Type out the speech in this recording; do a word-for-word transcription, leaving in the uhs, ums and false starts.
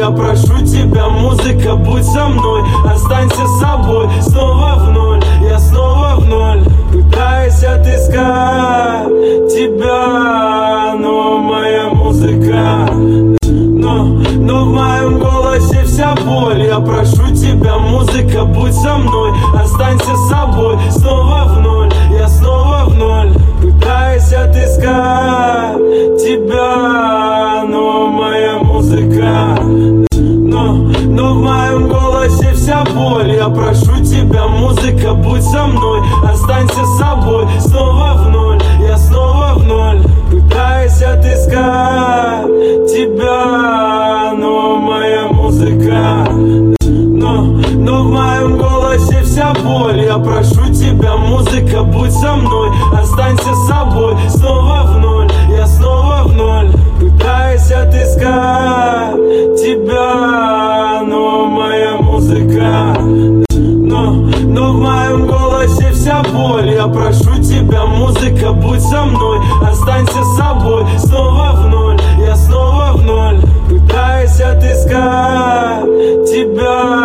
Я прошу тебя, музыка, будь со мной. Останься собой, снова в ноль. Я снова в ноль, пытаюсь отыскать тебя. Но моя музыка, но, но в моем голосе вся боль. Я прошу тебя, музыка, будь со мной. Останься собой, снова в ноль. Я снова в ноль, пытаюсь отыскать тебя. Но моя музыка, но, но в моем голосе вся боль. Я прошу тебя, музыка, будь со мной. Останься собой, снова в ноль. Я снова в ноль, пытаюсь отыскать тебя. Но моя музыка, но, но в моем голосе вся боль. Я прошу тебя, музыка, будь со мной. Останься собой, снова в ноль. Я снова в ноль, пытаюсь отыскать тебя. Но моя музыка, но, но в моем голосе вся боль. Я прошу тебя, музыка, будь со мной. Останься собой, снова в ноль. Я снова в ноль, пытаюсь отыскать тебя.